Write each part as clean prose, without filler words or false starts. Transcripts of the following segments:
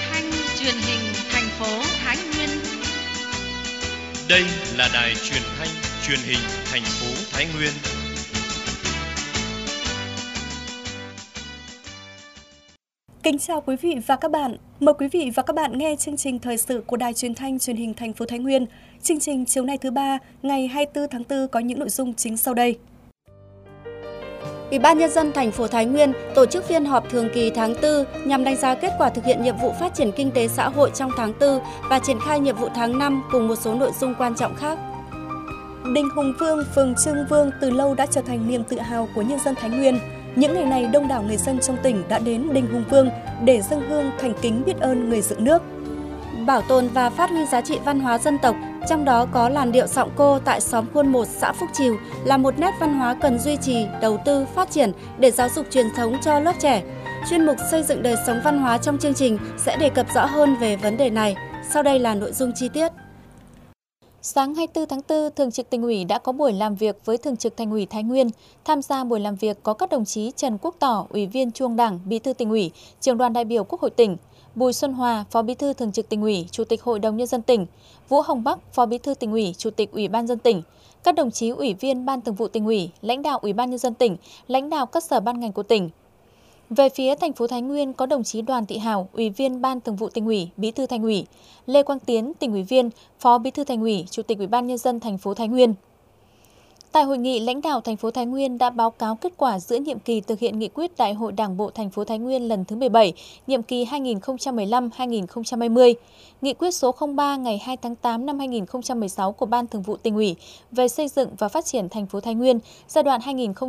thanh truyền hình thành phố Thái Nguyên. Đây là đài truyền thanh truyền hình thành phố Thái Nguyên. Kính chào quý vị và các bạn. Mời quý vị và các bạn nghe chương trình thời sự của Đài Truyền thanh Truyền hình thành phố Thái Nguyên. Chương trình chiều nay thứ ba, ngày 24 tháng 4 có những nội dung chính sau đây. Ủy ban nhân dân thành phố Thái Nguyên tổ chức phiên họp thường kỳ tháng 4 nhằm đánh giá kết quả thực hiện nhiệm vụ phát triển kinh tế xã hội trong tháng 4 và triển khai nhiệm vụ tháng 5 cùng một số nội dung quan trọng khác. Đình Hùng Vương, phường Trương Vương từ lâu đã trở thành niềm tự hào của nhân dân Thái Nguyên. Những ngày này, đông đảo người dân trong tỉnh đã đến Đình Hùng Vương để dâng hương thành kính biết ơn người dựng nước. Bảo tồn và phát huy giá trị văn hóa dân tộc, trong đó có làn điệu Sọng Cô tại xóm Khuôn 1, xã Phúc Trìu là một nét văn hóa cần duy trì, đầu tư, phát triển để giáo dục truyền thống cho lớp trẻ. Chuyên mục xây dựng đời sống văn hóa trong chương trình sẽ đề cập rõ hơn về vấn đề này. Sau đây là nội dung chi tiết. Sáng 24 tháng 4, Thường trực Tỉnh ủy đã có buổi làm việc với Thường trực Thành ủy Thái Nguyên. Tham gia buổi làm việc có các đồng chí Trần Quốc Tỏ, Ủy viên Trung ương Đảng, Bí thư Tỉnh ủy, Trưởng đoàn đại biểu Quốc hội tỉnh, Bùi Xuân Hòa, Phó Bí thư Thường trực Tỉnh ủy, Chủ tịch Hội đồng nhân dân tỉnh, Vũ Hồng Bắc, Phó Bí thư Tỉnh ủy, Chủ tịch Ủy ban nhân dân tỉnh, các đồng chí Ủy viên Ban Thường vụ Tỉnh ủy, lãnh đạo Ủy ban nhân dân tỉnh, lãnh đạo các sở ban ngành của tỉnh. Về phía thành phố Thái Nguyên có đồng chí Đoàn Thị Hảo, Ủy viên Ban Thường vụ Tỉnh ủy, Bí thư Thành ủy, Lê Quang Tiến, Tỉnh ủy viên, Phó Bí thư Thành ủy, Chủ tịch Ủy ban nhân dân thành phố Thái Nguyên. Tại hội nghị, lãnh đạo thành phố Thái Nguyên đã báo cáo kết quả giữa nhiệm kỳ thực hiện nghị quyết Đại hội Đảng bộ thành phố Thái Nguyên lần thứ 17, nhiệm kỳ 2015-2020, nghị quyết số 03 ngày 2 tháng 8 năm 2016 của Ban Thường vụ Tỉnh ủy về xây dựng và phát triển thành phố Thái Nguyên giai đoạn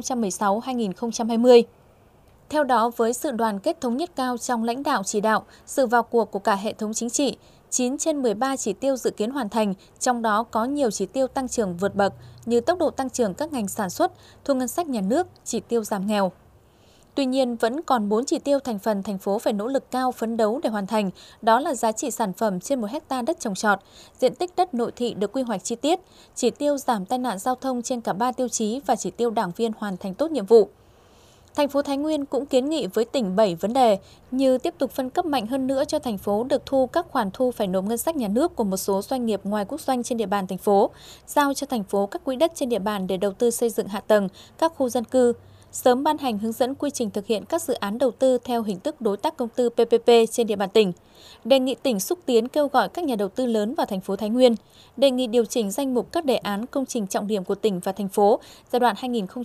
2016-2020. Theo đó, với sự đoàn kết thống nhất cao trong lãnh đạo chỉ đạo, sự vào cuộc của cả hệ thống chính trị, 9 trên 13 chỉ tiêu dự kiến hoàn thành, trong đó có nhiều chỉ tiêu tăng trưởng vượt bậc như tốc độ tăng trưởng các ngành sản xuất, thu ngân sách nhà nước, chỉ tiêu giảm nghèo. Tuy nhiên, vẫn còn 4 chỉ tiêu thành phần thành phố phải nỗ lực cao phấn đấu để hoàn thành, đó là giá trị sản phẩm trên 1 hectare đất trồng trọt, diện tích đất nội thị được quy hoạch chi tiết, chỉ tiêu giảm tai nạn giao thông trên cả 3 tiêu chí và chỉ tiêu đảng viên hoàn thành tốt nhiệm vụ. Thành phố Thái Nguyên cũng kiến nghị với tỉnh 7 vấn đề như tiếp tục phân cấp mạnh hơn nữa cho thành phố được thu các khoản thu phải nộp ngân sách nhà nước của một số doanh nghiệp ngoài quốc doanh trên địa bàn thành phố, giao cho thành phố các quỹ đất trên địa bàn để đầu tư xây dựng hạ tầng, các khu dân cư, sớm ban hành hướng dẫn quy trình thực hiện các dự án đầu tư theo hình thức đối tác công tư PPP trên địa bàn tỉnh. Đề nghị tỉnh xúc tiến kêu gọi các nhà đầu tư lớn vào thành phố Thái Nguyên. Đề nghị điều chỉnh danh mục các đề án công trình trọng điểm của tỉnh và thành phố giai đoạn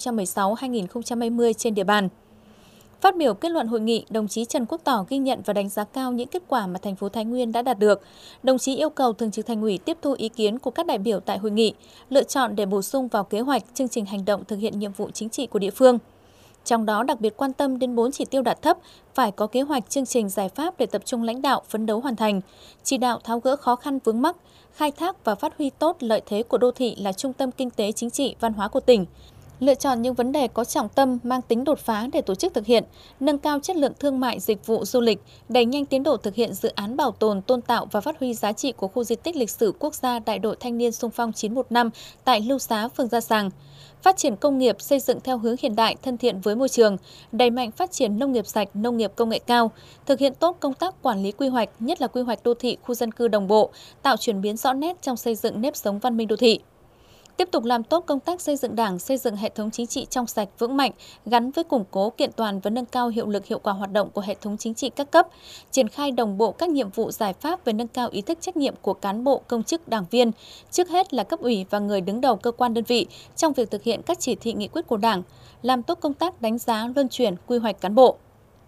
2016-2020 trên địa bàn. Phát biểu kết luận hội nghị, đồng chí Trần Quốc Tỏ ghi nhận và đánh giá cao những kết quả mà thành phố Thái Nguyên đã đạt được. Đồng chí yêu cầu Thường trực Thành ủy tiếp thu ý kiến của các đại biểu tại hội nghị, lựa chọn để bổ sung vào kế hoạch, chương trình hành động thực hiện nhiệm vụ chính trị của địa phương. Trong đó đặc biệt quan tâm đến 4 chỉ tiêu đạt thấp, phải có kế hoạch chương trình giải pháp để tập trung lãnh đạo phấn đấu hoàn thành, chỉ đạo tháo gỡ khó khăn vướng mắc, khai thác và phát huy tốt lợi thế của đô thị là trung tâm kinh tế chính trị văn hóa của tỉnh. Lựa chọn những vấn đề có trọng tâm mang tính đột phá để tổ chức thực hiện, nâng cao chất lượng thương mại dịch vụ du lịch, đẩy nhanh tiến độ thực hiện dự án bảo tồn, tôn tạo và phát huy giá trị của khu di tích lịch sử quốc gia Đại đội Thanh niên xung phong 915 tại Lưu Xá, phường Gia Sàng. Phát triển công nghiệp xây dựng theo hướng hiện đại, thân thiện với môi trường, đẩy mạnh phát triển nông nghiệp sạch, nông nghiệp công nghệ cao, thực hiện tốt công tác quản lý quy hoạch, nhất là quy hoạch đô thị, khu dân cư đồng bộ, tạo chuyển biến rõ nét trong xây dựng nếp sống văn minh đô thị. Tiếp tục làm tốt công tác xây dựng Đảng, xây dựng hệ thống chính trị trong sạch, vững mạnh, gắn với củng cố, kiện toàn và nâng cao hiệu lực hiệu quả hoạt động của hệ thống chính trị các cấp, triển khai đồng bộ các nhiệm vụ giải pháp về nâng cao ý thức trách nhiệm của cán bộ, công chức, đảng viên, trước hết là cấp ủy và người đứng đầu cơ quan đơn vị trong việc thực hiện các chỉ thị nghị quyết của Đảng, làm tốt công tác đánh giá, luân chuyển, quy hoạch cán bộ.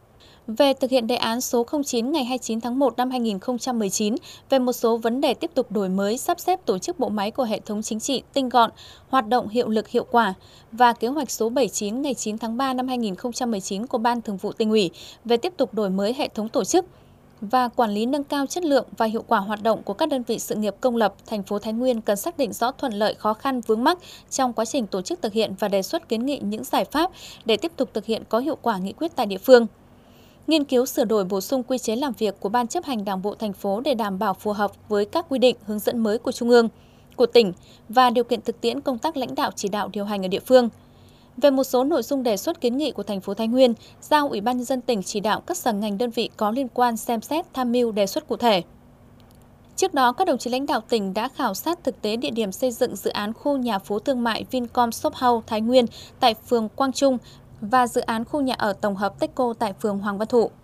Về thực hiện đề án số 09 ngày 29 tháng 1 năm 2019 về một số vấn đề tiếp tục đổi mới, sắp xếp tổ chức bộ máy của hệ thống chính trị tinh gọn, hoạt động hiệu lực hiệu quả và kế hoạch số 79 ngày 9 tháng 3 năm 2019 của Ban Thường vụ Tỉnh ủy về tiếp tục đổi mới hệ thống tổ chức và quản lý nâng cao chất lượng và hiệu quả hoạt động của các đơn vị sự nghiệp công lập, thành phố Thái Nguyên cần xác định rõ thuận lợi, khó khăn, vướng mắc trong quá trình tổ chức thực hiện và đề xuất kiến nghị những giải pháp để tiếp tục thực hiện có hiệu quả nghị quyết tại địa phương. Nghiên cứu sửa đổi bổ sung quy chế làm việc của Ban chấp hành Đảng bộ thành phố để đảm bảo phù hợp với các quy định, hướng dẫn mới của Trung ương, của tỉnh và điều kiện thực tiễn công tác lãnh đạo chỉ đạo điều hành ở địa phương. Về một số nội dung đề xuất kiến nghị của thành phố Thái Nguyên, giao Ủy ban nhân dân tỉnh chỉ đạo các sở ngành đơn vị có liên quan xem xét tham mưu đề xuất cụ thể. Trước đó, các đồng chí lãnh đạo tỉnh đã khảo sát thực tế địa điểm xây dựng dự án khu nhà phố thương mại Vincom Shop House Thái Nguyên tại phường Quang Trung và dự án khu nhà ở tổng hợp Techco tại phường Hoàng Văn Thụ.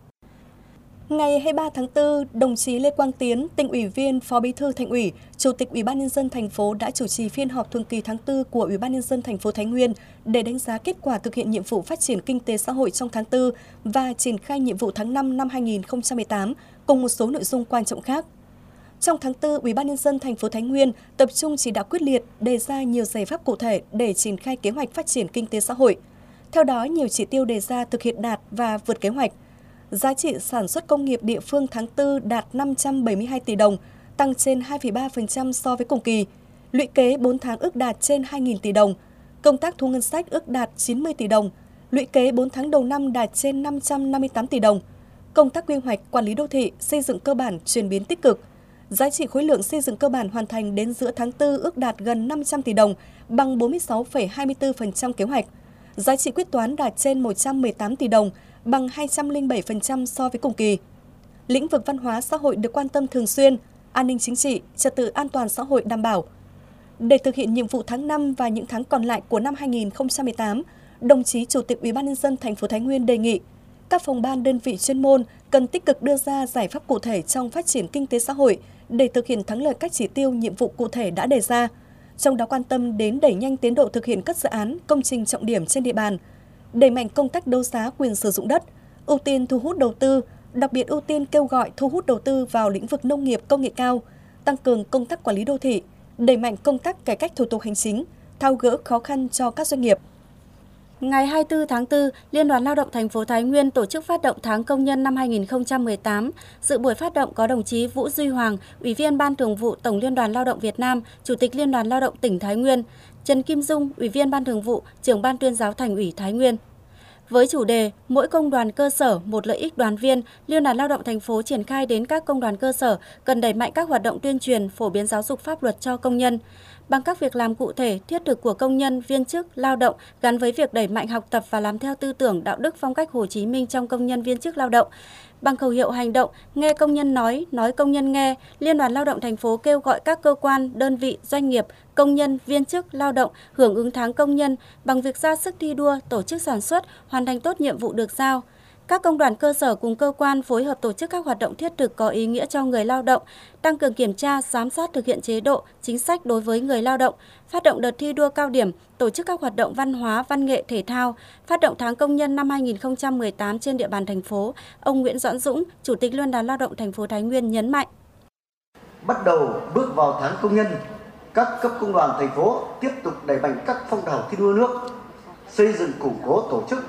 Ngày 23 tháng 4, đồng chí Lê Quang Tiến, Tỉnh ủy viên, Phó Bí thư Thành ủy, Chủ tịch Ủy ban nhân dân thành phố đã chủ trì phiên họp thường kỳ tháng 4 của Ủy ban nhân dân thành phố Thái Nguyên để đánh giá kết quả thực hiện nhiệm vụ phát triển kinh tế xã hội trong tháng 4 và triển khai nhiệm vụ tháng 5 năm 2018 cùng một số nội dung quan trọng khác. Trong tháng 4, Ủy ban nhân dân thành phố Thái Nguyên tập trung chỉ đạo quyết liệt, đề ra nhiều giải pháp cụ thể để triển khai kế hoạch phát triển kinh tế xã hội. Theo đó, nhiều chỉ tiêu đề ra thực hiện đạt và vượt kế hoạch. Giá trị sản xuất công nghiệp địa phương tháng 4 đạt 572 tỷ đồng, tăng trên 2,3% so với cùng kỳ. Lũy kế 4 tháng ước đạt trên 2.000 tỷ đồng. Công tác thu ngân sách ước đạt 90 tỷ đồng. Lũy kế 4 tháng đầu năm đạt trên 558 tỷ đồng. Công tác quy hoạch, quản lý đô thị, xây dựng cơ bản chuyển biến tích cực. Giá trị khối lượng xây dựng cơ bản hoàn thành đến giữa tháng 4 ước đạt gần 500 tỷ đồng, bằng 46,24% kế hoạch. Giá trị quyết toán đạt trên 118 tỷ đồng, bằng 207% so với cùng kỳ. Lĩnh vực văn hóa xã hội được quan tâm thường xuyên, an ninh chính trị, trật tự an toàn xã hội đảm bảo. Để thực hiện nhiệm vụ tháng 5 và những tháng còn lại của năm 2018, đồng chí Chủ tịch Ủy ban nhân dân thành phố Thái Nguyên đề nghị các phòng ban đơn vị chuyên môn cần tích cực đưa ra giải pháp cụ thể trong phát triển kinh tế xã hội để thực hiện thắng lợi các chỉ tiêu nhiệm vụ cụ thể đã đề ra. Trong đó quan tâm đến đẩy nhanh tiến độ thực hiện các dự án, công trình trọng điểm trên địa bàn, đẩy mạnh công tác đấu giá quyền sử dụng đất, ưu tiên thu hút đầu tư, đặc biệt ưu tiên kêu gọi thu hút đầu tư vào lĩnh vực nông nghiệp công nghệ cao, tăng cường công tác quản lý đô thị, đẩy mạnh công tác cải cách thủ tục hành chính, tháo gỡ khó khăn cho các doanh nghiệp. Ngày 24 tháng 4, Liên đoàn Lao động thành phố Thái Nguyên tổ chức phát động tháng công nhân năm 2018. Dự buổi phát động có đồng chí Vũ Duy Hoàng, Ủy viên Ban Thường vụ Tổng Liên đoàn Lao động Việt Nam, Chủ tịch Liên đoàn Lao động tỉnh Thái Nguyên, Trần Kim Dung, Ủy viên Ban Thường vụ, Trưởng Ban Tuyên giáo Thành ủy Thái Nguyên. Với chủ đề Mỗi công đoàn cơ sở một lợi ích đoàn viên, Liên đoàn Lao động thành phố triển khai đến các công đoàn cơ sở cần đẩy mạnh các hoạt động tuyên truyền, phổ biến giáo dục pháp luật cho công nhân. Bằng các việc làm cụ thể, thiết thực của công nhân, viên chức, lao động gắn với việc đẩy mạnh học tập và làm theo tư tưởng đạo đức phong cách Hồ Chí Minh trong công nhân viên chức lao động. Bằng khẩu hiệu hành động, nghe công nhân nói công nhân nghe, Liên đoàn Lao động thành phố kêu gọi các cơ quan, đơn vị, doanh nghiệp, công nhân, viên chức, lao động hưởng ứng tháng công nhân bằng việc ra sức thi đua, tổ chức sản xuất, hoàn thành tốt nhiệm vụ được giao. Các công đoàn cơ sở cùng cơ quan phối hợp tổ chức các hoạt động thiết thực có ý nghĩa cho người lao động, tăng cường kiểm tra, giám sát thực hiện chế độ, chính sách đối với người lao động, phát động đợt thi đua cao điểm, tổ chức các hoạt động văn hóa, văn nghệ, thể thao, phát động tháng công nhân năm 2018 trên địa bàn thành phố. Ông Nguyễn Doãn Dũng, Chủ tịch Liên đoàn Lao động thành phố Thái Nguyên nhấn mạnh. Bắt đầu bước vào tháng công nhân, các cấp công đoàn thành phố tiếp tục đẩy mạnh các phong trào thi đua nước, xây dựng củng cố tổ chức,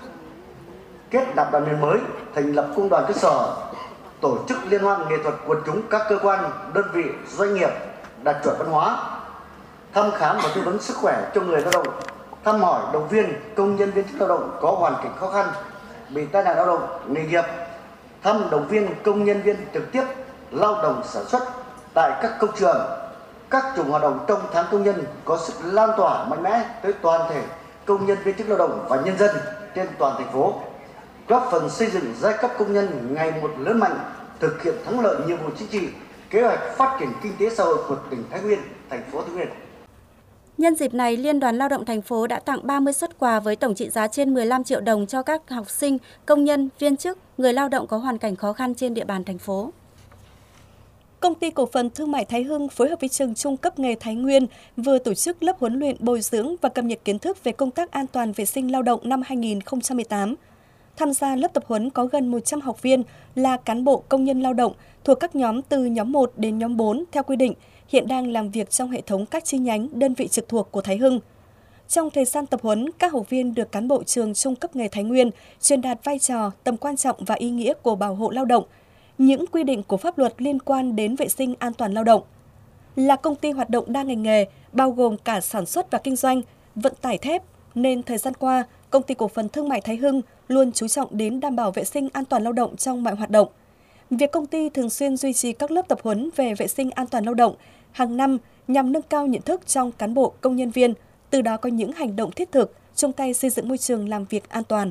kết nạp đoàn viên mới, thành lập công đoàn cơ sở, tổ chức liên hoan nghệ thuật quần chúng các cơ quan, đơn vị, doanh nghiệp đạt chuẩn văn hóa, thăm khám và tư vấn sức khỏe cho người lao động, thăm hỏi động viên công nhân viên chức lao động có hoàn cảnh khó khăn, bị tai nạn lao động, nghề nghiệp, thăm động viên công nhân viên trực tiếp lao động sản xuất tại các công trường. Các chủng hoạt động trong tháng công nhân có sức lan tỏa mạnh mẽ tới toàn thể công nhân viên chức lao động và nhân dân trên toàn thành phố, góp phần xây dựng giai cấp công nhân ngày một lớn mạnh, thực hiện thắng lợi nhiệm vụ chính trị, kế hoạch phát triển kinh tế xã hội của tỉnh Thái Nguyên, thành phố Thái Nguyên. Nhân dịp này, Liên đoàn Lao động thành phố đã tặng 30 suất quà với tổng trị giá trên 15 triệu đồng cho các học sinh, công nhân, viên chức, người lao động có hoàn cảnh khó khăn trên địa bàn thành phố. Công ty Cổ phần Thương mại Thái Hưng phối hợp với Trường Trung cấp nghề Thái Nguyên vừa tổ chức lớp huấn luyện bồi dưỡng và cập nhật kiến thức về công tác an toàn vệ sinh lao động năm 2018. Tham gia lớp tập huấn có gần 100 học viên là cán bộ công nhân lao động thuộc các nhóm từ nhóm 1 đến nhóm 4 theo quy định, hiện đang làm việc trong hệ thống các chi nhánh, đơn vị trực thuộc của Thái Hưng. Trong thời gian tập huấn, các học viên được cán bộ Trường Trung cấp nghề Thái Nguyên truyền đạt vai trò, tầm quan trọng và ý nghĩa của bảo hộ lao động, những quy định của pháp luật liên quan đến vệ sinh an toàn lao động. Là công ty hoạt động đa ngành nghề, bao gồm cả sản xuất và kinh doanh, vận tải thép, nên thời gian qua, Công ty Cổ phần Thương mại Thái Hưng luôn chú trọng đến đảm bảo vệ sinh an toàn lao động trong mọi hoạt động. Việc công ty thường xuyên duy trì các lớp tập huấn về vệ sinh an toàn lao động hàng năm nhằm nâng cao nhận thức trong cán bộ, công nhân viên, từ đó có những hành động thiết thực chung tay xây dựng môi trường làm việc an toàn.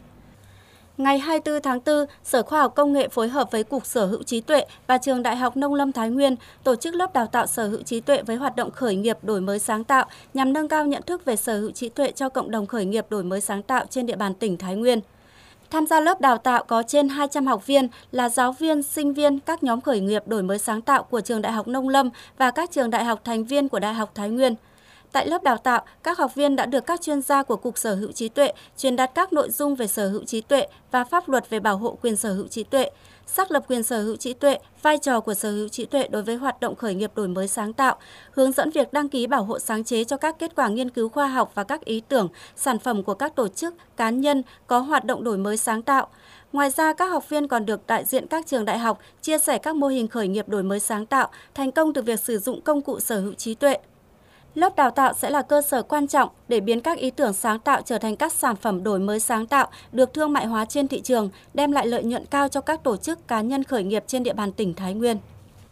Ngày 24 tháng 4, Sở Khoa học Công nghệ phối hợp với Cục Sở hữu trí tuệ và Trường Đại học Nông lâm Thái Nguyên tổ chức lớp đào tạo sở hữu trí tuệ với hoạt động khởi nghiệp đổi mới sáng tạo nhằm nâng cao nhận thức về sở hữu trí tuệ cho cộng đồng khởi nghiệp đổi mới sáng tạo trên địa bàn tỉnh Thái Nguyên. Tham gia lớp đào tạo có trên 200 học viên là giáo viên, sinh viên các nhóm khởi nghiệp đổi mới sáng tạo của Trường Đại học Nông lâm và các trường đại học thành viên của Đại học Thái Nguyên. Tại lớp đào tạo, các học viên đã được các chuyên gia của Cục Sở hữu trí tuệ truyền đạt các nội dung về sở hữu trí tuệ và pháp luật về bảo hộ quyền sở hữu trí tuệ, xác lập quyền sở hữu trí tuệ, vai trò của sở hữu trí tuệ đối với hoạt động khởi nghiệp đổi mới sáng tạo, hướng dẫn việc đăng ký bảo hộ sáng chế cho các kết quả nghiên cứu khoa học và các ý tưởng, sản phẩm của các tổ chức, cá nhân có hoạt động đổi mới sáng tạo. Ngoài ra, các học viên còn được đại diện các trường đại học chia sẻ các mô hình khởi nghiệp đổi mới sáng tạo, thành công từ việc sử dụng công cụ sở hữu trí tuệ. Lớp đào tạo sẽ là cơ sở quan trọng để biến các ý tưởng sáng tạo trở thành các sản phẩm đổi mới sáng tạo được thương mại hóa trên thị trường, đem lại lợi nhuận cao cho các tổ chức cá nhân khởi nghiệp trên địa bàn tỉnh Thái Nguyên.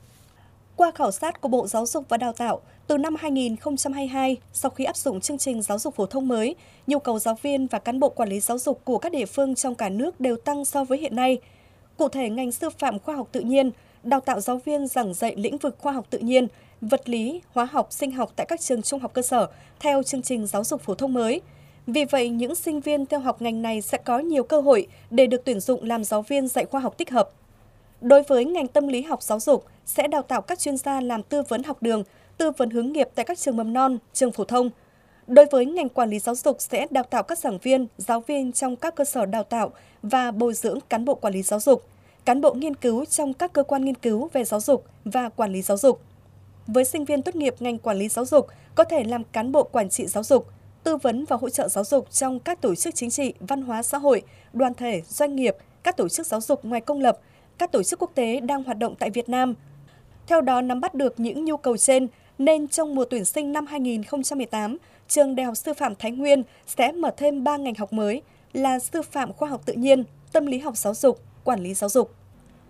Qua khảo sát của Bộ Giáo dục và Đào tạo, từ năm 2022, sau khi áp dụng chương trình giáo dục phổ thông mới, nhu cầu giáo viên và cán bộ quản lý giáo dục của các địa phương trong cả nước đều tăng so với hiện nay. Cụ thể, ngành sư phạm khoa học tự nhiên, đào tạo giáo viên giảng dạy lĩnh vực khoa học tự nhiên, vật lý, hóa học, sinh học tại các trường trung học cơ sở theo chương trình giáo dục phổ thông mới. Vì vậy, những sinh viên theo học ngành này sẽ có nhiều cơ hội để được tuyển dụng làm giáo viên dạy khoa học tích hợp. Đối với ngành tâm lý học giáo dục, sẽ đào tạo các chuyên gia làm tư vấn học đường, tư vấn hướng nghiệp tại các trường mầm non, trường phổ thông. Đối với ngành quản lý giáo dục sẽ đào tạo các giảng viên, giáo viên trong các cơ sở đào tạo và bồi dưỡng cán bộ quản lý giáo dục, cán bộ nghiên cứu trong các cơ quan nghiên cứu về giáo dục và quản lý giáo dục. Với sinh viên tốt nghiệp ngành quản lý giáo dục, có thể làm cán bộ quản trị giáo dục, tư vấn và hỗ trợ giáo dục trong các tổ chức chính trị, văn hóa xã hội, đoàn thể, doanh nghiệp, các tổ chức giáo dục ngoài công lập, các tổ chức quốc tế đang hoạt động tại Việt Nam. Theo đó, nắm bắt được những nhu cầu trên, nên trong mùa tuyển sinh năm 2018, Trường Đại học Sư phạm Thái Nguyên sẽ mở thêm 3 ngành học mới là sư phạm khoa học tự nhiên, tâm lý học giáo dục, quản lý giáo dục.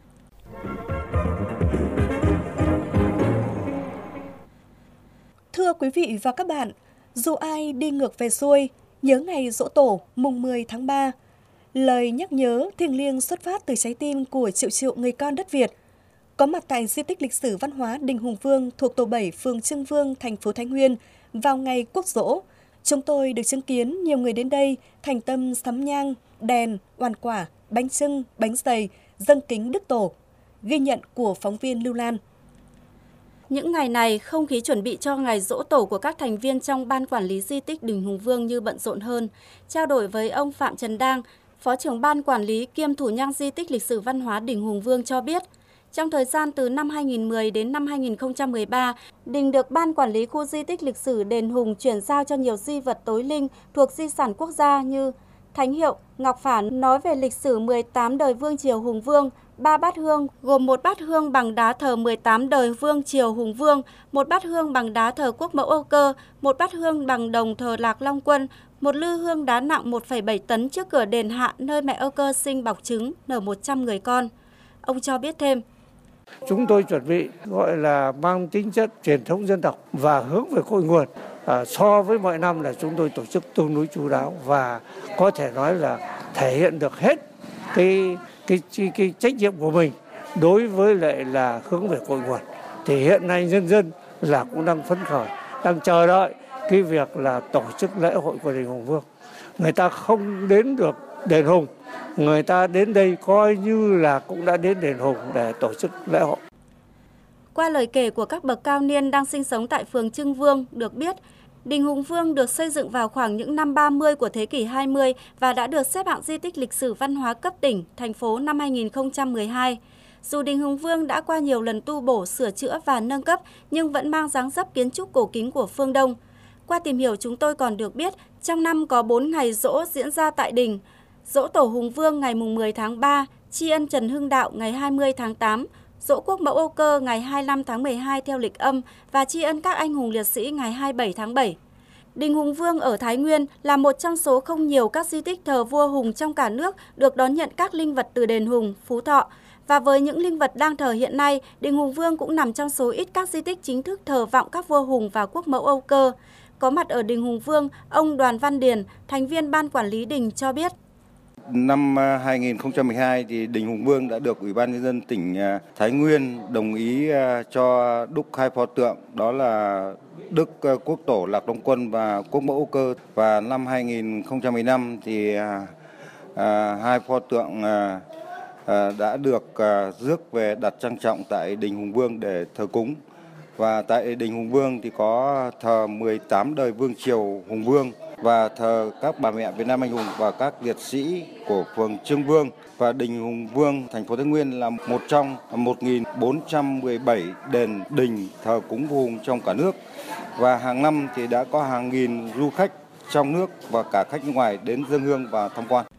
Thưa quý vị và các bạn, dù ai đi ngược về xuôi, nhớ ngày Giỗ Tổ mùng 10 tháng 3, lời nhắc nhớ thiêng liêng xuất phát từ trái tim của triệu triệu người con đất Việt. Có mặt tại di tích lịch sử văn hóa Đình Hùng Vương thuộc tổ 7 phường Trưng Vương, thành phố Thái Nguyên vào ngày Quốc Giỗ, chúng tôi được chứng kiến nhiều người đến đây thành tâm sắm nhang, đèn, oàn quả, bánh chưng, bánh dày, dâng kính Đức Tổ. Ghi nhận của phóng viên Lưu Lan. Những ngày này, không khí chuẩn bị cho ngày Giỗ Tổ của các thành viên trong Ban Quản lý Di tích Đình Hùng Vương như bận rộn hơn. Trao đổi với ông Phạm Trần Đang, Phó trưởng Ban Quản lý kiêm thủ nhang Di tích lịch sử văn hóa Đình Hùng Vương cho biết, trong thời gian từ năm 2010 đến năm 2013, Đình được Ban Quản lý khu di tích lịch sử Đền Hùng chuyển giao cho nhiều di vật tối linh thuộc di sản quốc gia như Thánh hiệu, ngọc phản nói về lịch sử 18 đời Vương triều Hùng Vương, 3 bát hương gồm một bát hương bằng đá thờ 18 đời Vương triều Hùng Vương, một bát hương bằng đá thờ Quốc mẫu Âu Cơ, một bát hương bằng đồng thờ Lạc Long Quân, một lư hương đá nặng 1,7 tấn trước cửa đền Hạ nơi mẹ Âu Cơ sinh bọc trứng, nở 100 người con. Ông cho biết thêm. Chúng tôi chuẩn bị gọi là mang tính chất truyền thống dân tộc và hướng về cội nguồn. So với mọi năm là chúng tôi tổ chức tương đối chu đáo và có thể nói là thể hiện được hết cái trách nhiệm của mình đối với lại là hướng về cội nguồn. Thì hiện nay nhân dân là cũng đang phấn khởi, đang chờ đợi cái việc là tổ chức lễ hội của Đình Hùng Vương. Người ta không đến được đền Hùng, người ta đến đây coi như là cũng đã đến đền Hùng để tổ chức lễ hội. Qua lời kể của các bậc cao niên đang sinh sống tại phường Trưng Vương, được biết, Đình Hùng Vương được xây dựng vào khoảng những năm 30 của thế kỷ 20 và đã được xếp hạng di tích lịch sử văn hóa cấp tỉnh, thành phố năm 2012. Dù Đình Hùng Vương đã qua nhiều lần tu bổ, sửa chữa và nâng cấp, nhưng vẫn mang dáng dấp kiến trúc cổ kính của phương Đông. Qua tìm hiểu, chúng tôi còn được biết, trong năm có 4 ngày giỗ diễn ra tại đình. Giỗ Tổ Hùng Vương ngày 10 tháng 3, tri ân Trần Hưng Đạo ngày 20 tháng 8, Giỗ Quốc mẫu Âu Cơ ngày 25 tháng 12 theo lịch âm và tri ân các anh hùng liệt sĩ ngày 27 tháng 7. Đình Hùng Vương ở Thái Nguyên là một trong số không nhiều các di tích thờ vua Hùng trong cả nước được đón nhận các linh vật từ đền Hùng, Phú Thọ. Và với những linh vật đang thờ hiện nay, Đình Hùng Vương cũng nằm trong số ít các di tích chính thức thờ vọng các vua Hùng và Quốc mẫu Âu Cơ. Có mặt ở đình Hùng Vương, ông Đoàn Văn Điền, thành viên ban quản lý đình cho biết. Năm 2012 thì đình Hùng Vương đã được Ủy ban Nhân dân tỉnh Thái Nguyên đồng ý cho đúc 2 pho tượng, đó là Đức Quốc Tổ Lạc Long Quân và Quốc Mẫu Âu Cơ. Và năm 2015 thì 2 pho tượng đã được rước về đặt trang trọng tại đình Hùng Vương để thờ cúng. Và tại đình Hùng Vương thì có thờ 18 đời Vương triều Hùng Vương và thờ các bà mẹ Việt Nam anh hùng và các liệt sĩ của phường Trương Vương. Và đình Hùng Vương, thành phố Thái Nguyên là một trong 1.417 đền đình thờ cúng vua Hùng trong cả nước. Và hàng năm thì đã có hàng nghìn du khách trong nước và cả khách nước ngoài đến dâng hương và tham quan.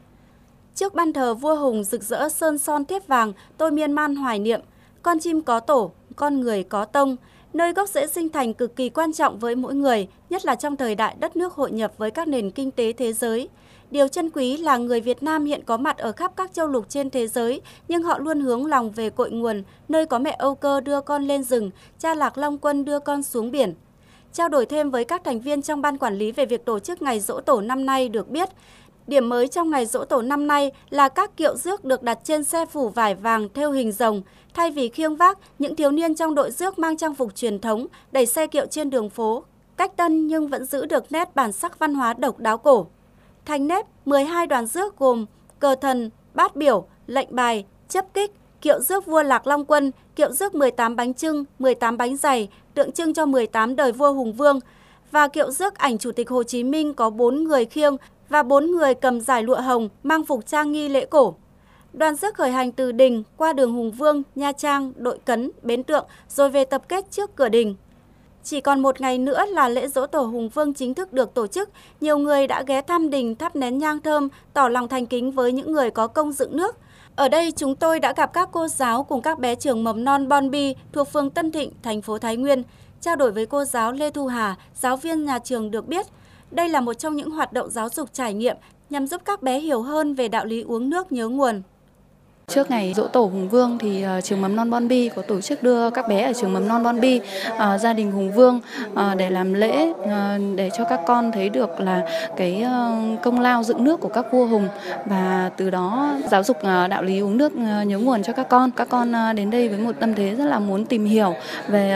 Trước ban thờ vua Hùng rực rỡ sơn son thiếp vàng, tôi miên man hoài niệm, con chim có tổ, con người có tông, nơi gốc rễ sinh thành cực kỳ quan trọng với mỗi người, nhất là trong thời đại đất nước hội nhập với các nền kinh tế thế giới. Điều chân quý là người Việt Nam hiện có mặt ở khắp các châu lục trên thế giới, nhưng họ luôn hướng lòng về cội nguồn, nơi có mẹ Âu Cơ đưa con lên rừng, cha Lạc Long Quân đưa con xuống biển. Trao đổi thêm với các thành viên trong ban quản lý về việc tổ chức ngày Giỗ Tổ năm nay được biết, điểm mới trong ngày Giỗ Tổ năm nay là các kiệu rước được đặt trên xe phủ vải vàng thêu hình rồng. Thay vì khiêng vác, những thiếu niên trong đội rước mang trang phục truyền thống, đẩy xe kiệu trên đường phố, cách tân nhưng vẫn giữ được nét bản sắc văn hóa độc đáo cổ. Thành nếp, 12 đoàn rước gồm cờ thần, bát biểu, lệnh bài, chấp kích, kiệu rước vua Lạc Long Quân, kiệu rước 18 bánh chưng, 18 bánh dày, tượng trưng cho 18 đời vua Hùng Vương, và kiệu rước ảnh Chủ tịch Hồ Chí Minh có 4 người khiêng và 4 người cầm dải lụa hồng mang phục trang nghi lễ cổ. Đoàn rước khởi hành từ đình qua đường Hùng Vương, Nha Trang, Đội Cấn, Bến Tượng rồi về tập kết trước cửa đình. Chỉ còn một ngày nữa là lễ Giỗ Tổ Hùng Vương chính thức được tổ chức, nhiều người đã ghé thăm đình thắp nén nhang thơm, tỏ lòng thành kính với những người có công dựng nước. Ở đây chúng tôi đã gặp các cô giáo cùng các bé trường mầm non Bon Bi thuộc phường Tân Thịnh, thành phố Thái Nguyên. Trao đổi với cô giáo Lê Thu Hà, giáo viên nhà trường được biết, đây là một trong những hoạt động giáo dục trải nghiệm nhằm giúp các bé hiểu hơn về đạo lý uống nước nhớ nguồn. Trước ngày Giỗ Tổ Hùng Vương thì trường mầm non Bon Bi có tổ chức đưa các bé ở trường mầm non Bon Bi gia đình Hùng Vương để làm lễ, để cho các con thấy được là cái công lao dựng nước của các vua Hùng và từ đó giáo dục đạo lý uống nước nhớ nguồn cho các con. Các con đến đây với một tâm thế rất là muốn tìm hiểu về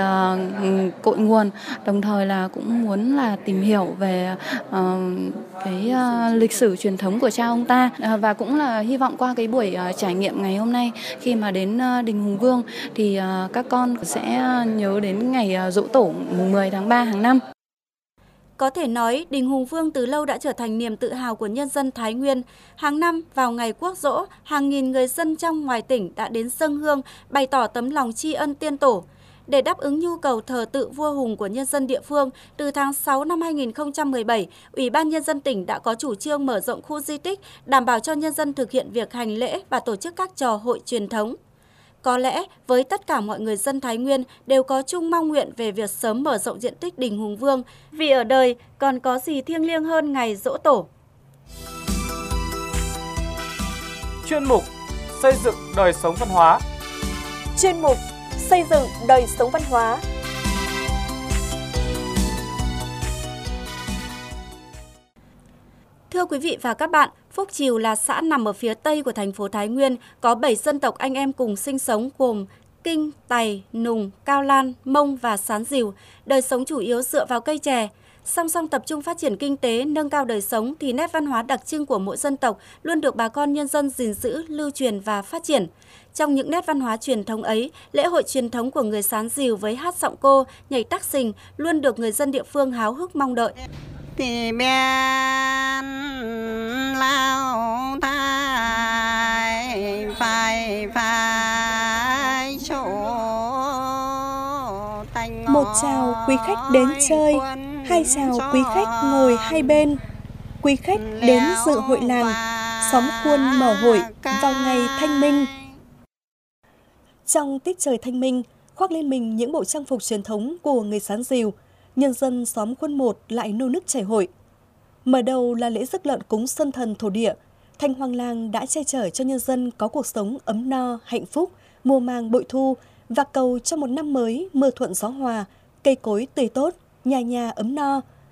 cội nguồn, đồng thời là cũng muốn là tìm hiểu về cái lịch sử truyền thống của cha ông ta, và cũng là hy vọng qua cái buổi trải nghiệm ngày hôm nay khi mà đến đình Hùng Vương thì các con sẽ nhớ đến ngày Giỗ Tổ mùng 10 tháng 3 hàng năm. Có thể nói, đình Hùng Vương từ lâu đã trở thành niềm tự hào của nhân dân Thái Nguyên. Hàng năm, vào ngày Quốc Giỗ, hàng nghìn người dân trong ngoài tỉnh đã đến dâng hương, bày tỏ tấm lòng tri ân tiên tổ. Để đáp ứng nhu cầu thờ tự vua Hùng của nhân dân địa phương, từ tháng 6 năm 2017, Ủy ban Nhân dân tỉnh đã có chủ trương mở rộng khu di tích, đảm bảo cho nhân dân thực hiện việc hành lễ và tổ chức các trò hội truyền thống. Có lẽ, với tất cả mọi người dân Thái Nguyên đều có chung mong nguyện về việc sớm mở rộng diện tích đình Hùng Vương, vì ở đời còn có gì thiêng liêng hơn ngày Giỗ Tổ. Chuyên mục Xây dựng đời sống văn hóa. Chuyên mục Xây dựng đời sống văn hóa. Thưa quý vị và các bạn, Phúc Chiều là xã nằm ở phía tây của thành phố Thái Nguyên, có 7 dân tộc anh em cùng sinh sống gồm Kinh, Tày, Nùng, Cao Lan, Mông và Sán Dìu. Đời sống chủ yếu dựa vào cây chè. Song song tập trung phát triển kinh tế, nâng cao đời sống thì nét văn hóa đặc trưng của mỗi dân tộc luôn được bà con nhân dân gìn giữ, lưu truyền và phát triển. Trong những nét văn hóa truyền thống ấy, lễ hội truyền thống của người Sán Dìu với hát giọng cô, nhảy tắc xình luôn được người dân địa phương háo hức mong đợi. Thì bên lao thái phải chỗ tanh. Một chào quý khách đến chơi, hai chào quý khách ngồi hai bên. Quý khách đến dự hội làng, xóm Khuôn mở hội vào ngày Thanh Minh. Trong tiết trời thanh minh, khoác lên mình những bộ trang phục truyền thống của người Sán Dìu, nhân dân xóm Khuôn 1 lại nô nức chảy hội. Mở đầu là lễ rước lợn cúng Sơn Thần thổ địa. Thanh Hoàng Làng đã che chở cho nhân dân có cuộc sống ấm no, hạnh phúc, mùa màng bội thu và cầu cho một năm mới mưa thuận gió hòa, cây cối tươi tốt, nhà nhà ấm no.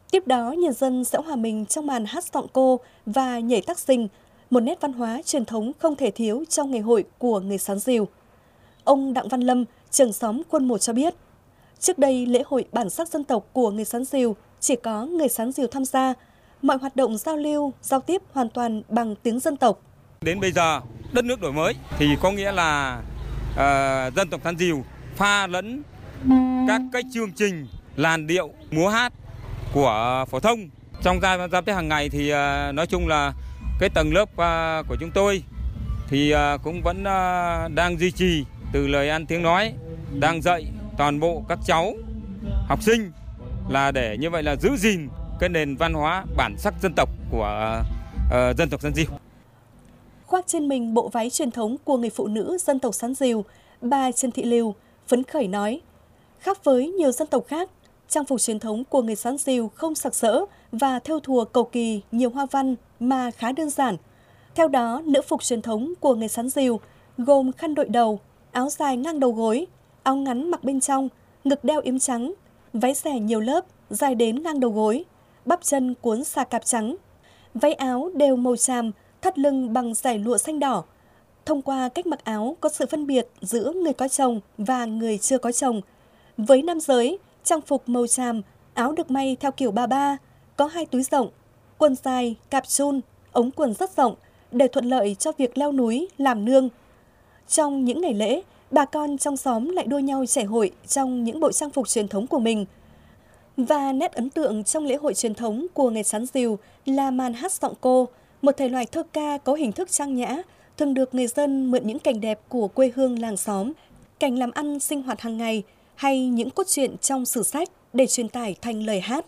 Tiếp đó, nhân dân sẽ hòa mình trong màn hát giọng cô và nhảy tắc sinh, một nét văn hóa truyền thống không thể thiếu trong ngày hội của người Sán Diều. Ông Đặng Văn Lâm, trưởng xóm Quân 1 cho biết, trước đây lễ hội bản sắc dân tộc của người Sán Diều chỉ có người Sán Diều tham gia, mọi hoạt động giao lưu, giao tiếp hoàn toàn bằng tiếng dân tộc. Đến bây giờ, đất nước đổi mới thì có nghĩa là dân tộc Sán Diều pha lẫn các cái chương trình, làn điệu, múa hát của phổ thông. Trong giao tiếp hàng ngày thì nói chung là cái tầng lớp của chúng tôi thì cũng vẫn đang duy trì từ lời ăn tiếng nói, đang dạy toàn bộ các cháu học sinh là để như vậy là giữ gìn cái nền văn hóa bản sắc dân tộc của dân tộc Sán Diều. Khoác trên mình bộ váy truyền thống của người phụ nữ dân tộc Sán Diều, bà Trần Thị Liều phấn khởi nói, khác với nhiều dân tộc khác, trang phục truyền thống của người Sán Diều không sặc sỡ và thêu thùa cầu kỳ nhiều hoa văn mà khá đơn giản. Theo đó, nữ phục truyền thống của người Sán Diều gồm khăn đội đầu, áo dài ngang đầu gối, áo ngắn mặc bên trong, ngực đeo yếm trắng, váy xẻ nhiều lớp dài đến ngang đầu gối, bắp chân cuốn xà cạp trắng, váy áo đều màu tràm, thắt lưng bằng dải lụa xanh đỏ. Thông qua cách mặc áo có sự phân biệt giữa người có chồng và người chưa có chồng. Với nam giới, trang phục màu tràm, áo được may theo kiểu ba, có 2 túi rộng, quần dài, cạp chun, ống quần rất rộng để thuận lợi cho việc leo núi, làm nương. Trong những ngày lễ, bà con trong xóm lại đua nhau chảy hội trong những bộ trang phục truyền thống của mình. Và nét ấn tượng trong lễ hội truyền thống của người Sán Diều là màn hát giọng cô, một thể loại thơ ca có hình thức trang nhã, thường được người dân mượn những cảnh đẹp của quê hương làng xóm, cảnh làm ăn sinh hoạt hàng ngày hay những cốt truyện trong sử sách để truyền tải thành lời hát.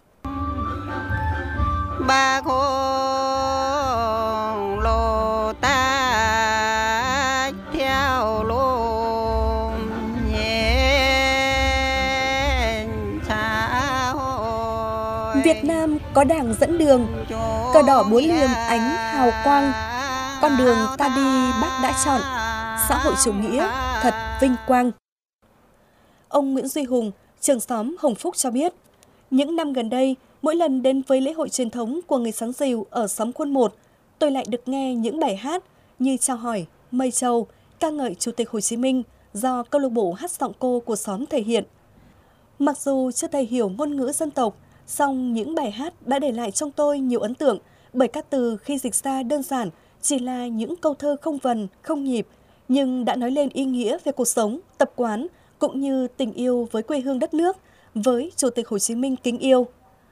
Ba cô lô ta theo lô Việt Nam có Đảng dẫn đường, cờ đỏ 4 liềm ánh hào quang, con đường ta đi Bác đã chọn, xã hội chủ nghĩa thật vinh quang. Ông Nguyễn Duy Hùng, trưởng xóm Hồng Phúc cho biết, những năm gần đây, mỗi lần đến với lễ hội truyền thống của người Sán Diều ở xóm Quân 1, tôi lại được nghe những bài hát như chào hỏi, mây trầu, ca ngợi Chủ tịch Hồ Chí Minh do câu lạc bộ hát giọng cô của xóm thể hiện. Mặc dù chưa thể hiểu ngôn ngữ dân tộc, song những bài hát đã để lại trong tôi nhiều ấn tượng bởi các từ khi dịch ra đơn giản chỉ là những câu thơ không vần, không nhịp, nhưng đã nói lên ý nghĩa về cuộc sống, tập quán cũng như tình yêu với quê hương đất nước, với Chủ tịch Hồ Chí Minh kính yêu.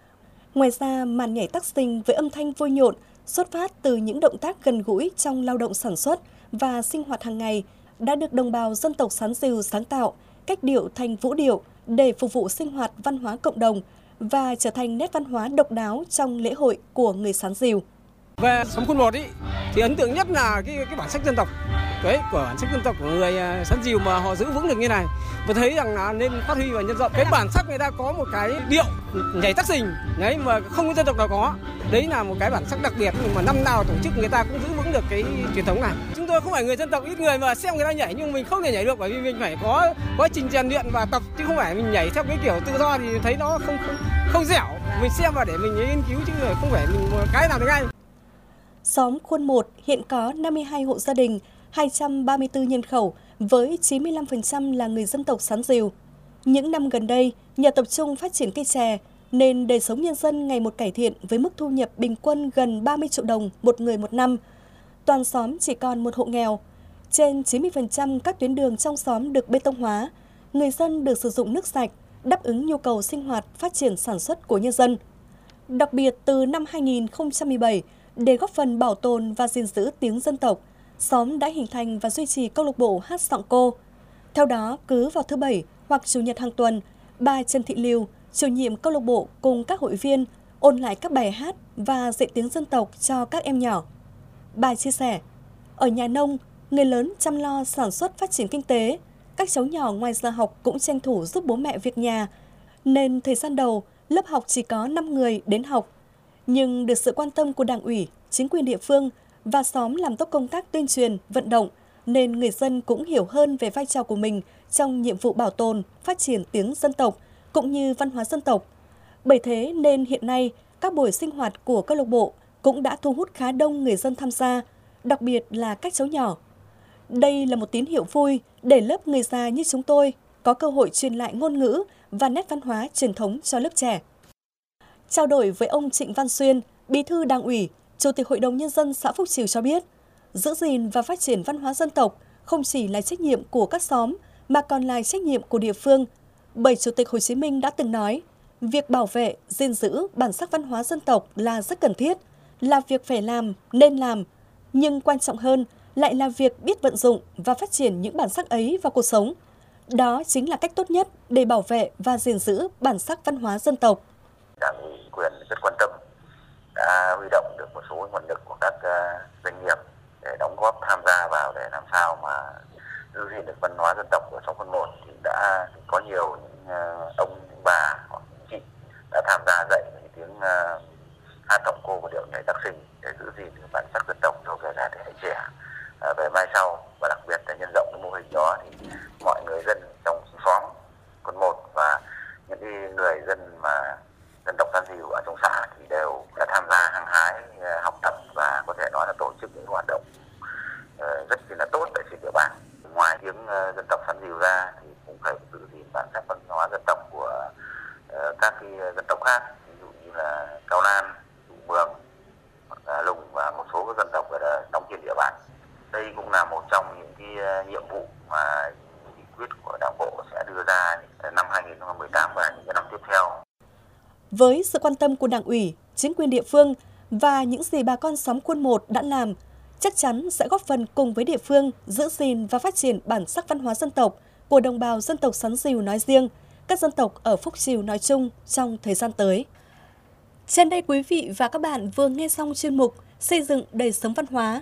Ngoài ra, màn nhảy tắc sinh với âm thanh vui nhộn xuất phát từ những động tác gần gũi trong lao động sản xuất và sinh hoạt hàng ngày đã được đồng bào dân tộc Sán Diều sáng tạo, cách điệu thành vũ điệu để phục vụ sinh hoạt văn hóa cộng đồng và trở thành nét văn hóa độc đáo trong lễ hội của người Sán Diều. Về xóm Quân 1 thì ấn tượng nhất là cái bản sắc dân tộc, của bản sắc dân tộc của người Sán Diều mà họ giữ vững được như này. Và thấy rằng là nên phát huy và nhân rộng. Cái bản sắc người ta có một cái điệu nhảy tắc xình đấy mà không có dân tộc nào có. Đấy là một cái bản sắc đặc biệt mà năm nào tổ chức người ta cũng giữ vững được cái truyền thống này. Chúng tôi không phải người dân tộc ít người mà xem người ta nhảy nhưng mình không thể nhảy được bởi vì mình phải có quá trình rèn luyện và tập chứ không phải mình nhảy theo cái kiểu tự do thì thấy nó không dẻo. Mình xem vào để mình nghiên cứu chứ không phải mình cái nào được ngay. Xóm Khuôn 1 hiện có 52 hộ gia đình, 234 nhân khẩu với 95% là người dân tộc Sán Diều. Những năm gần đây, nhờ tập trung phát triển cây chè nên đời sống nhân dân ngày một cải thiện với mức thu nhập bình quân gần 30 triệu đồng một người một năm. Toàn xóm chỉ còn một hộ nghèo. Trên 90% các tuyến đường trong xóm được bê tông hóa. Người dân được sử dụng nước sạch, đáp ứng nhu cầu sinh hoạt, phát triển sản xuất của nhân dân. Đặc biệt từ năm 2017, để góp phần bảo tồn và gìn giữ tiếng dân tộc, xóm đã hình thành và duy trì câu lạc bộ hát giọng cô. Theo đó, cứ vào thứ Bảy hoặc Chủ nhật hàng tuần, bà Trần Thị Liều, chủ nhiệm câu lạc bộ cùng các hội viên ôn lại các bài hát và dạy tiếng dân tộc cho các em nhỏ. Bà chia sẻ, ở nhà nông, người lớn chăm lo sản xuất phát triển kinh tế, các cháu nhỏ ngoài giờ học cũng tranh thủ giúp bố mẹ việc nhà, nên thời gian đầu lớp học chỉ có 5 người đến học. Nhưng được sự quan tâm của Đảng ủy, chính quyền địa phương và xóm làm tốt công tác tuyên truyền, vận động, nên người dân cũng hiểu hơn về vai trò của mình trong nhiệm vụ bảo tồn, phát triển tiếng dân tộc, cũng như văn hóa dân tộc. Bởi thế nên hiện nay, các buổi sinh hoạt của câu lạc bộ cũng đã thu hút khá đông người dân tham gia, đặc biệt là các cháu nhỏ. Đây là một tín hiệu vui để lớp người già như chúng tôi có cơ hội truyền lại ngôn ngữ và nét văn hóa truyền thống cho lớp trẻ. Trao đổi với ông Trịnh Văn Xuyên, Bí thư Đảng ủy, Chủ tịch Hội đồng Nhân dân xã Phúc Trìu cho biết, giữ gìn và phát triển văn hóa dân tộc không chỉ là trách nhiệm của các xóm mà còn là trách nhiệm của địa phương. Bởi Chủ tịch Hồ Chí Minh đã từng nói, việc bảo vệ, gìn giữ bản sắc văn hóa dân tộc là rất cần thiết, là việc phải làm, nên làm. Nhưng quan trọng hơn lại là việc biết vận dụng và phát triển những bản sắc ấy vào cuộc sống. Đó chính là cách tốt nhất để bảo vệ và gìn giữ bản sắc văn hóa dân tộc. Đảng ủy quyền rất quan tâm, đã huy động được một số nguồn lực của các doanh nghiệp để đóng góp tham gia vào để làm sao mà giữ gìn được văn hóa dân tộc ở xóm Quân 1. Thì đã có nhiều những ông, những bà hoặc những chị đã tham gia dạy những tiếng hát thọng cô và điệu nhảy Tắc Sinh để giữ gìn được bản sắc dân tộc cho về thế hệ trẻ về mai sau, và đặc biệt là nhân rộng cái mô hình đó thì mọi người dân trong xóm Quân 1 và những người dân mà dân tộc San Diều ở trong xã thì đều đã tham gia hăng hái học tập và có thể nói là tổ chức những hoạt động rất là tốt tại trên địa bàn. Ngoài tiếng dân tộc San Diều ra thì cũng phải giữ gìn bản sắc văn hóa dân tộc của các cái dân tộc khác, ví dụ như là Cao Lan, Mường, Lùng và một số các dân tộc đóng trên địa bàn. Đây cũng là một trong những cái nhiệm vụ mà nghị quyết của Đảng bộ sẽ đưa ra năm 2018 và những năm tiếp theo. Với sự quan tâm của Đảng ủy, chính quyền địa phương và những gì bà con xóm Quân 1 đã làm, chắc chắn sẽ góp phần cùng với địa phương giữ gìn và phát triển bản sắc văn hóa dân tộc của đồng bào dân tộc Sán Dìu nói riêng, các dân tộc ở Phúc Trìu nói chung trong thời gian tới. Trên đây quý vị và các bạn vừa nghe xong chuyên mục Xây dựng đời sống văn hóa.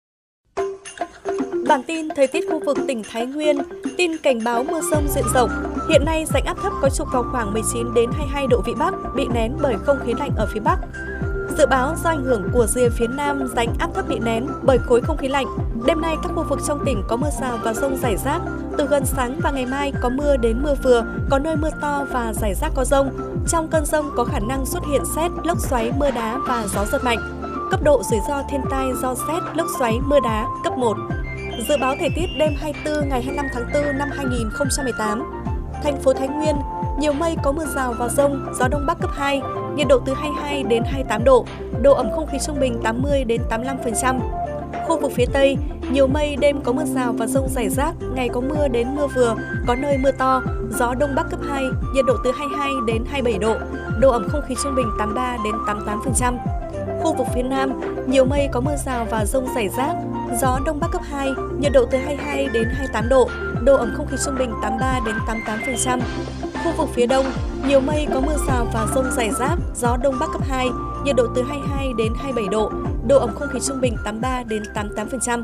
Bản tin thời tiết khu vực tỉnh Thái Nguyên, tin cảnh báo mưa rông diện rộng. Hiện nay rãnh áp thấp có trục vào khoảng 19 đến 22 độ vĩ Bắc, bị nén bởi không khí lạnh ở phía Bắc. Dự báo do ảnh hưởng của rìa phía Nam, rãnh áp thấp bị nén bởi khối không khí lạnh. Đêm nay các khu vực trong tỉnh có mưa rào và dông rải rác. Từ gần sáng và ngày mai có mưa đến mưa vừa, có nơi mưa to và rải rác có dông. Trong cơn dông có khả năng xuất hiện sét, lốc xoáy, mưa đá và gió giật mạnh. Cấp độ rủi ro thiên tai do sét, lốc xoáy, mưa đá cấp 1. Dự báo thời tiết đêm 24 ngày 25 tháng 4 năm 2018. Thành phố Thái Nguyên, nhiều mây có mưa rào và dông, gió đông bắc cấp 2, nhiệt độ từ 22 đến 28 độ, độ ẩm không khí trung bình 80 đến 85%. Khu vực phía Tây, nhiều mây, đêm có mưa rào và dông rải rác, ngày có mưa đến mưa vừa, có nơi mưa to, gió đông bắc cấp 2, nhiệt độ từ 22 đến 27 độ, độ ẩm không khí trung bình 83 đến 88%. Khu vực phía Nam, nhiều mây có mưa rào và dông rải rác, gió đông bắc cấp 2, nhiệt độ từ 22 đến 28 độ, độ ẩm không khí trung bình 83 đến 88%. Khu vực phía Đông, nhiều mây có mưa rào và dông rải rác, gió đông bắc cấp 2, nhiệt độ từ 22 đến 27 độ, độ ẩm không khí trung bình 83 đến 88%.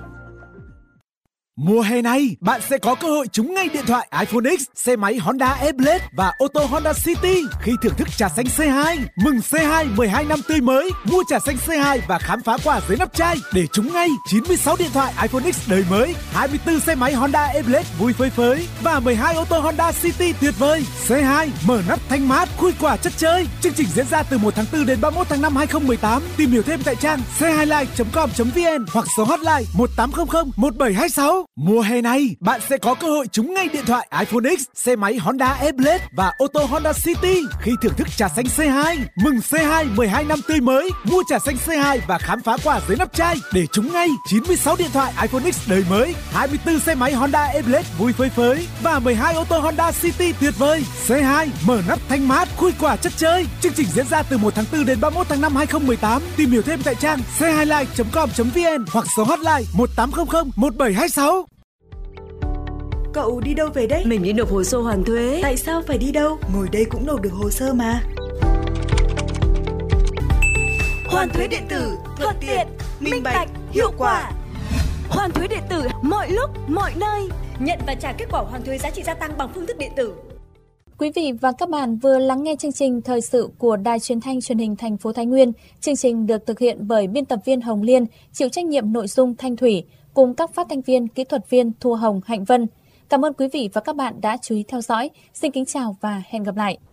Mùa hè này, bạn sẽ có cơ hội trúng ngay điện thoại iPhone X, xe máy Honda E-Blade và ô tô Honda City khi thưởng thức trà xanh C2. Mừng C2 12 năm tươi mới, mua trà xanh C2 và khám phá quà dưới nắp chai để trúng ngay 96 điện thoại iPhone X đời mới, 24 xe máy Honda E-Blade vui phơi phới và 12 ô tô Honda City tuyệt vời. C2 mở nắp thanh mát, khui quả chất chơi. Chương trình diễn ra từ 1 tháng 4 đến 31 tháng 5 2018. Tìm hiểu thêm tại trang c2live.com.vn hoặc số hotline 1800 1726. Mùa hè này, bạn sẽ có cơ hội trúng ngay điện thoại iPhone X, xe máy Honda E-Blade và ô tô Honda City khi thưởng thức trà xanh C2. Mừng C2 12 năm tươi mới, mua trà xanh C2 và khám phá quà dưới nắp chai để trúng ngay 96 điện thoại iPhone X đời mới, 24 xe máy Honda E-Blade vui phơi phới và 12 ô tô Honda City tuyệt vời. C2 mở nắp thanh mát, khui quả chất chơi. Chương trình diễn ra từ 1 tháng 4 đến 31 tháng 5 2018. Tìm hiểu thêm tại trang c2live.com.vn hoặc số hotline 1800 1726. Cậu đi đâu về đấy? Mình đi nộp hồ sơ hoàn thuế. Tại sao phải đi đâu? Ngồi đây cũng nộp được hồ sơ mà. Hoàn thuế điện tử, thuận tiện, minh bạch, hiệu quả. Hoàn thuế điện tử mọi lúc, mọi nơi. Nhận và trả kết quả hoàn thuế giá trị gia tăng bằng phương thức điện tử. Quý vị và các bạn vừa lắng nghe chương trình thời sự của Đài Truyền thanh Truyền hình thành phố Thái Nguyên. Chương trình được thực hiện bởi biên tập viên Hồng Liên, chịu trách nhiệm nội dung Thanh Thủy, cùng các phát thanh viên, kỹ thuật viên Thu Hồng, Hạnh Vân. Cảm ơn quý vị và các bạn đã chú ý theo dõi. Xin kính chào và hẹn gặp lại.